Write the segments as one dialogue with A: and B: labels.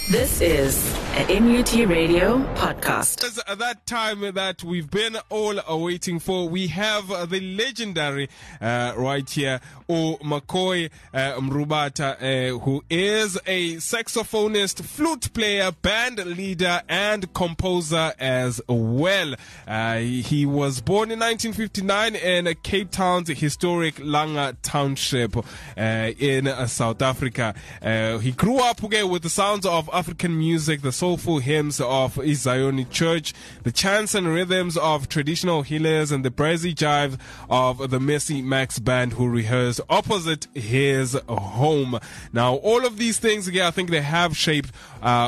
A: This is a NUT Radio podcast.
B: At that time that we've been all awaiting for, we have the legendary right here, Makoy Mrubata, who is a saxophonist, flute player, band leader, and composer as well. He was born in 1959 in Cape Town's historic Langa Township in South Africa. He grew up with the sounds of African music, the soulful hymns of Zion Church, the chants and rhythms of traditional healers, and the brassy jive of the Mercy Max band who rehearsed opposite his home. Now, all of these things, I think they have shaped Baba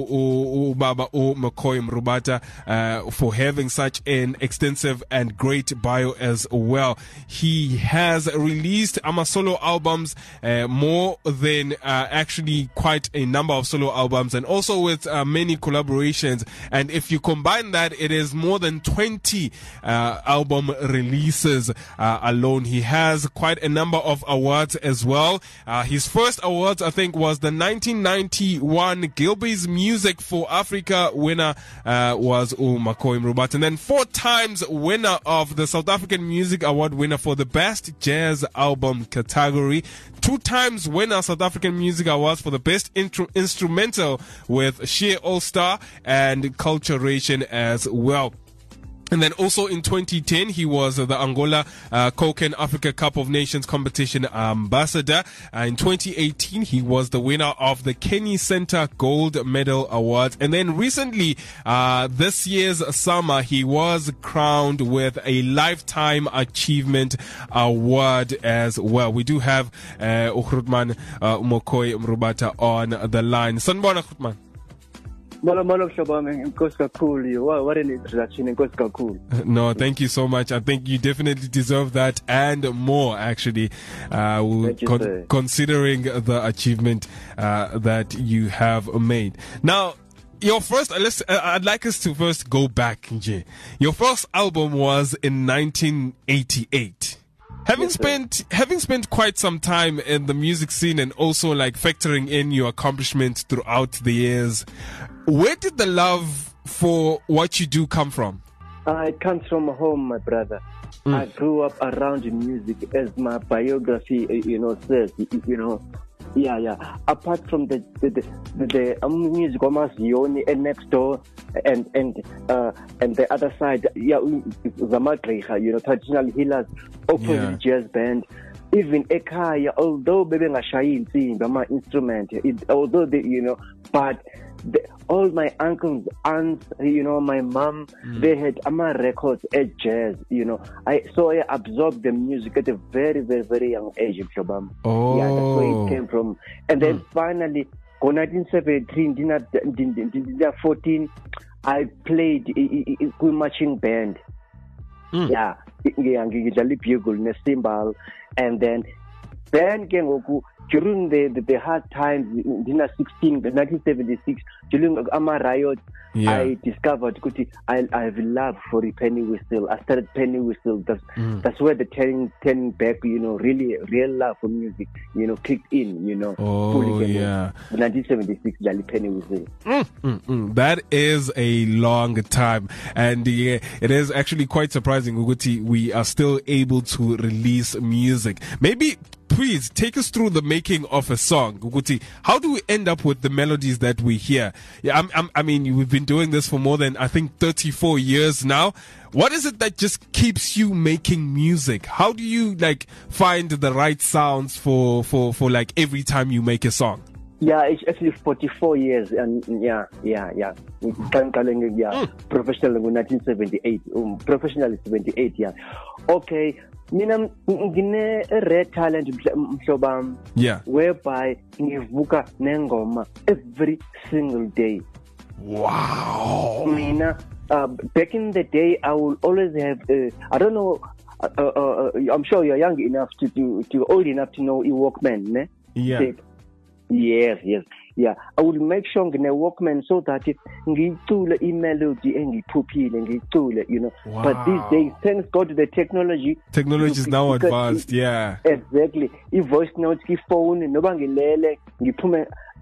B: Makoy Mrubata for having such an extensive and great bio as well. He has released solo albums, more than actually quite a number of solo albums, and also with many collaborations. And if you combine that, it is more than 20 album releases alone. He has quite a number of awards as well. His first awards, I think, was the 1991 Gilbey's Music for Africa winner was Makoy Mrubata, and then 4 times winner of the South African Music Award winner for the Best Jazz Album category. 2 times winner South African Music Awards for the Best Instrumental with Sheer All Star and Culturation as well. And then also in 2010, he was the Angola Koken Africa Cup of Nations competition ambassador. In 2018, he was the winner of the Kenny Center Gold Medal Awards. And then recently, this year's summer, he was crowned with a Lifetime Achievement Award as well. We do have Makoy Mrubata on the line. Sanibona, Grootman.
C: What an introduction.
B: No, thank you so much. I think you definitely deserve that and more, actually, considering the achievement that you have made. Now, your first, I'd like us to first go back, Nje. Your first album was in 1988. Having spent quite some time in the music scene and also like factoring in your accomplishments throughout the years, where did the love for what you do come from?
C: It comes from home, my brother. I grew up around music, as my biography, says. Yeah. Apart from the music, Yoni and next door, and the other side, Zamatrecha, traditional healers, opposite jazz band. Even Ekaya, although baby ngashayi insimbi, my instrument, although but all my uncles, aunts, my mom, they had records at jazz, So I absorbed the music at a very, very, very young age.
B: Oh.
C: Yeah, that's where it came from. And then finally, in 1914, I played in marching band. Yeah, bugle, cymbal, and then during the hard times in 1976, during Ama riot, I discovered I have a love for the penny whistle. I started penny whistle. That's where the turning back, really real love for music, kicked in,
B: Oh, yeah.
C: 1976, Jolly penny whistle.
B: That is a long time, and it is actually quite surprising, Uguti, we are still able to release music. Maybe please take us through the making of a song, Uguti. How do we end up with the melodies that we hear? Yeah, I mean, we've been doing this for more than, I think, 34 years now. What is it that just keeps you making music? How do you find the right sounds for every time you make a song?
C: Yeah, it's actually 44 years, and yeah. Professional in 1978, professional 78, yeah. Okay, mina ngine rare talent mhlobam, whereby ngivuka nengoma every single day.
B: Wow.
C: Mina back in the day, I will always have I don't know, I'm sure you're young enough to old enough to know a Walkman, ne?
B: Yeah.
C: Tape. Yes. Yeah, I will make sure ngine Walkman so that ngicule melody engiphuphile ngicule,
B: Wow.
C: But these days, thanks God to the technology.
B: Technology is now advanced, yeah.
C: Exactly. I voice note, phone, noba ngilele, ngiphume, and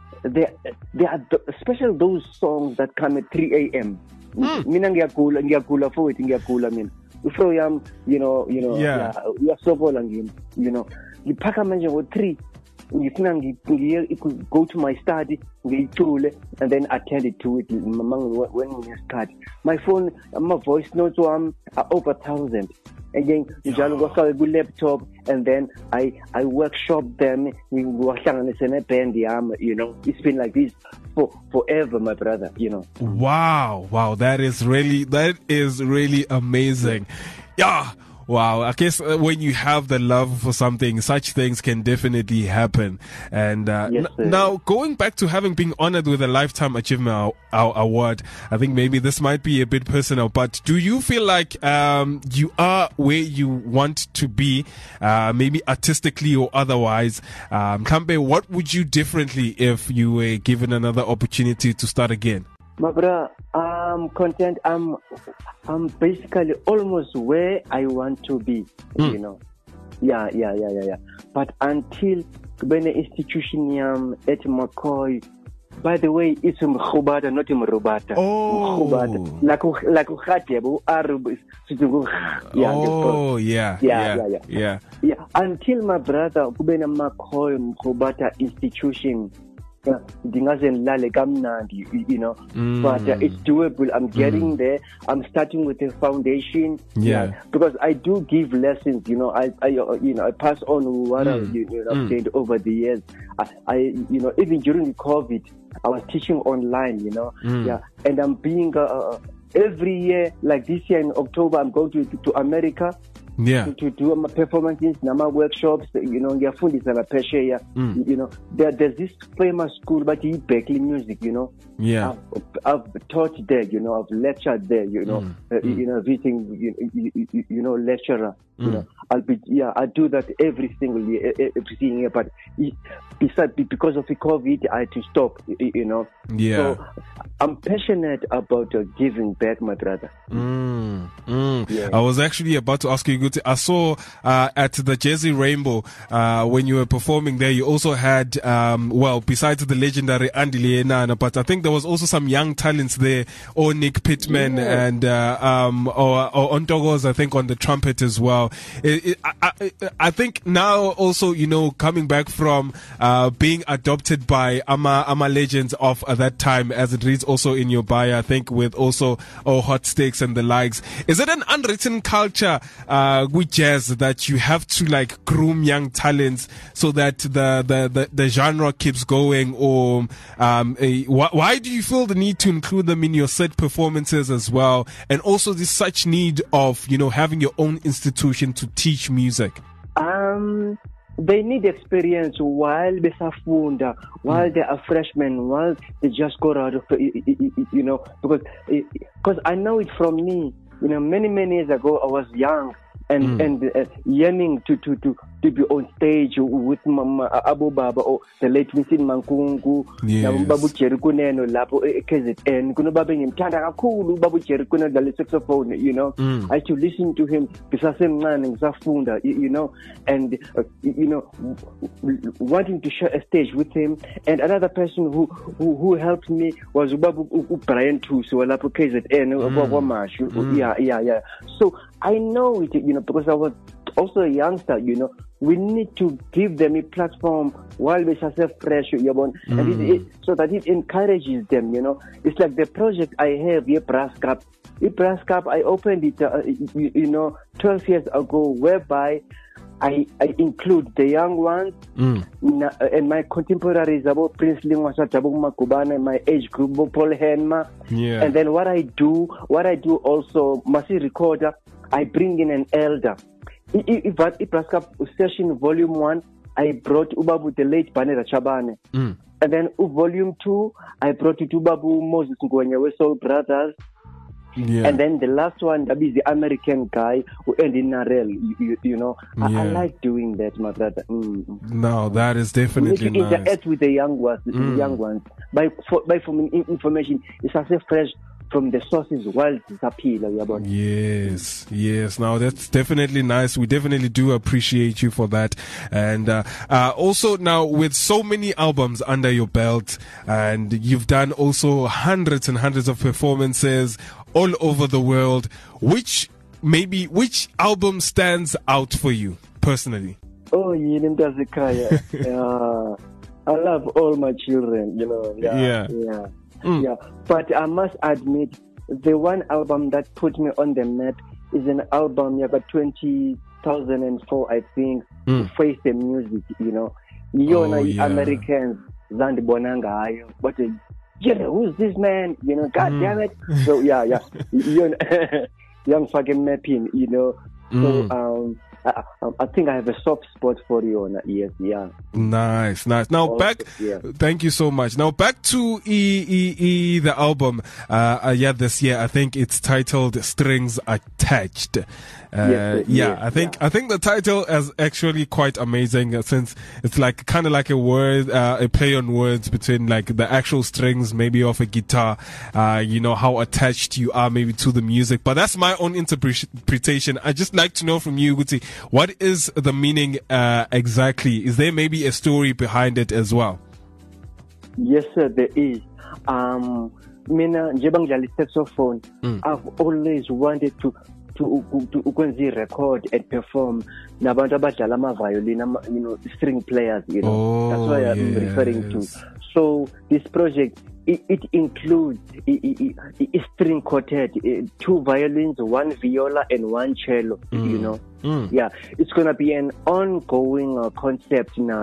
C: there are especially those songs that come at 3 a.m. Mina ngiyagula for it, ngiyagula mina. Ufro yam,
B: Yeah.
C: uyasokola ngini, ngiphaka manje ngo-3, ngifuna go to my study, ngiyicule, and then attend it to it when nginesikhathi. My phone, my voice notes are over 1,000. Again, njalo ngofaka ku-laptop, and then I workshop them, ngiwahlanganise neband yami, It's been like this forever, my brother,
B: Wow, that is really amazing. Yeah. Wow, I guess when you have the love for something, such things can definitely happen. And
C: Yes,
B: now, going back to having been honored with a Lifetime Achievement Award, I think maybe this might be a bit personal, but do you feel like you are where you want to be, maybe artistically or otherwise? Kambe, what would you differently if you were given another opportunity to start again?
C: My brother, I'm content. I'm basically almost where I want to be, Yeah. But until the institution at McCoy, by the way, it's Mkhubata, not Mrubata.
B: Oh.
C: Mkhubata. Like Ukhatya,
B: Yeah.
C: Until my brother, Kubena McCoy, Mkhubata institution, ndingaze nilale kamnandi, but it's doable. I'm getting there. I'm starting with a foundation, because I do give lessons. I pass on what I've gained over the years. I even during the COVID, I was teaching online, and I'm being every year, like this year in October, I'm going to America. To do my performances, my workshops, ngiyafundisa ngaphesheya, there's this famous school, but it's Berkeley Music, I've taught there, I've lectured there, visiting, lecturer, I do that every single year, but because of the COVID, I had to stop, So I'm passionate about giving back, my brother.
B: I was actually about to ask you, I saw at the Jersey Rainbow, when you were performing there, you also had, besides the legendary Andy Lienana, but I think there was also some young talents there, or Nick Pittman and or Ontogos, I think, on the trumpet as well. I think now also, coming back from being adopted by Ama legends of that time, as it reads also in your bio, I think, with also Hot Sticks and the likes. Is it an unwritten culture with jazz that you have to groom young talents so that the genre keeps going, or why do you feel the need to include them in your set performances as well, and also this such need of having your own institution to teach music?
C: They need experience while besafunda, while they are freshmen, while they just got out of, because I know it from me. Many years ago, I was young and yearning to be on stage with Abu Baba or the late Vincent Mankungu, Babu Cherkuneno, Lapo KZN, Kunobabe Mtanda Kakulu, Babu Cherkuna, the saxophone, I used to listen to him, Pisasem and Zafunda, and wanting to share a stage with him. And another person who helped me was Babu Brian Tuso, Lapo KZN, Yeah. So I know it, because I was also a youngster, we need to give them a platform while we are fresh, and so that it encourages them, It's like the project I have here, Brass Cup. Brass Cup, I opened it, 12 years ago, whereby I include the young ones and my contemporaries about Prince Lingwasa Tabuma Kubana, my age group, Paul Henma. And then what I do also, Masi Recorder, I bring in an elder. Ipraska session volume 1, I brought Ubabu the late Banera Chabane. And then volume 2, I brought Ubabu Moses Ngwenyewe Soul Brothers. And then the last one, that is the American guy who ended in Narel, I like doing that, my brother.
B: No, that is definitely nice.
C: Interact with the young ones, By information, it's as a fresh from the sources while zisaphila, uyabona.
B: Yes. Now that's definitely nice. We definitely do appreciate you for that. And also now with so many albums under your belt, and you've done also hundreds and hundreds of performances all over the world, which album stands out for you personally?
C: Oh, yini mntazikaya. I love all my children, you know. Yeah. But I must admit, the one album that put me on the map is an album about 2004, I think. Face the Music, you know. Americans zandibona ngayo, but who's this man? You know, God damn it. So yeah. Young fucking mapping, you know. So I think I have a soft spot for you. Yes, yeah.
B: Nice. Now thank you so much. Now back to the album. This year I think it's titled Strings Attached. I think the title is actually quite amazing, since it's like kind of like a word, a play on words between like the actual strings, maybe of a guitar, how attached you are maybe to the music. But that's my own interpretation. I just like to know from you, Guti, what is the meaning exactly? Is there maybe a story behind it as well?
C: Yes, sir, there is. Mina njengoba ngidlala saxophone, I've always wanted to record and perform nabantu abadlala ama-violin, string players, you know. That's what I'm referring to. So this project, it includes a string quartet, 2 violins, 1 viola, and 1 cello, you know. Yeah, it's going to be an ongoing concept now,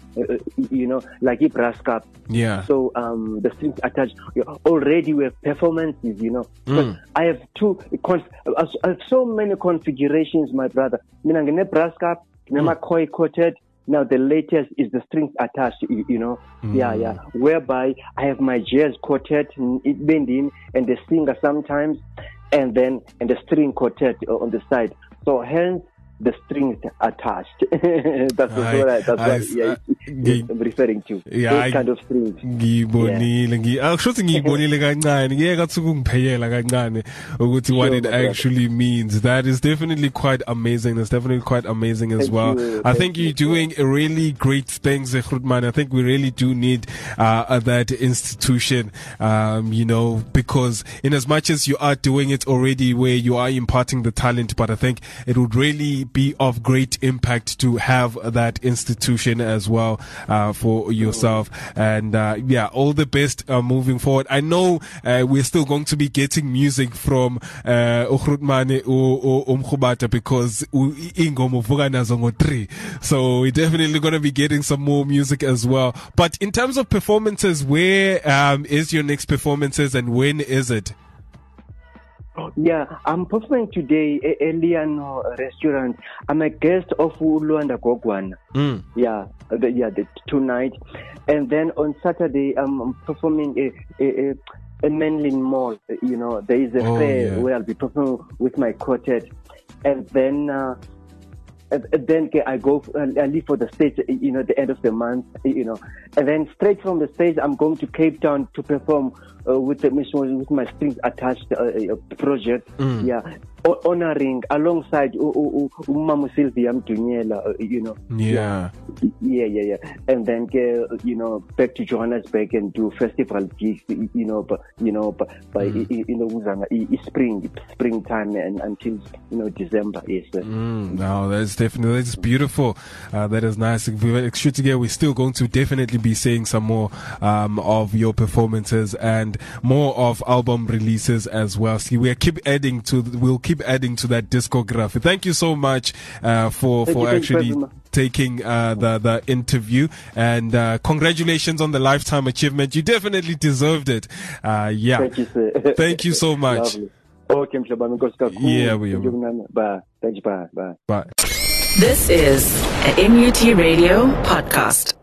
C: like a brass cup.
B: Yeah.
C: So the strings attached. Already we have performances, you know. But I have I have so many configurations, my brother. Mina brass cup, nema koi quartet. Now the latest is the strings attached, you know. Yeah. Whereby I have my jazz quartet, it bending, and the singer sometimes, and the string quartet on the side. So hence the strings attached. That's what I'm referring to. Those kind of strings.
B: What it actually means. That is definitely quite amazing. That's definitely quite amazing as well. I think you're doing a really great things, Grootman. I think we really do need that institution, because in as much as you are doing it already, where you are imparting the talent, but I think it would really be of great impact to have that institution as well for yourself. And all the best moving forward. I know we're still going to be getting music from Grootman or Umkhubata, because so we're definitely going to be getting some more music as well. But in terms of performances, where is your next performances and when is it?
C: Yeah, I'm performing today at Eliano restaurant. I'm a guest of Luanda Gogwana. Tonight. And then on Saturday, I'm performing a Menlyn Mall. You know, there is a fair where I'll be performing with my quartet. And then I leave for the States, the end of the month, and then straight from the States, I'm going to Cape Town to perform with my strings attached project. Honoring alongside Mamu Sylvia Mtunyela, Yeah. And then back to Johannesburg and do festival gigs, by springtime and until December. Yes.
B: No, that's beautiful. That is nice. If we're shooting together, we're still going to definitely be seeing some more of your performances and more of album releases as well. See, we'll keep adding to that discography. Thank you so much for actually taking the interview, and congratulations on the lifetime achievement. You definitely deserved it.
C: Thank you, sir.
B: Thank you so much.
C: Okay,
B: Bye.
A: This is a NUT Radio podcast.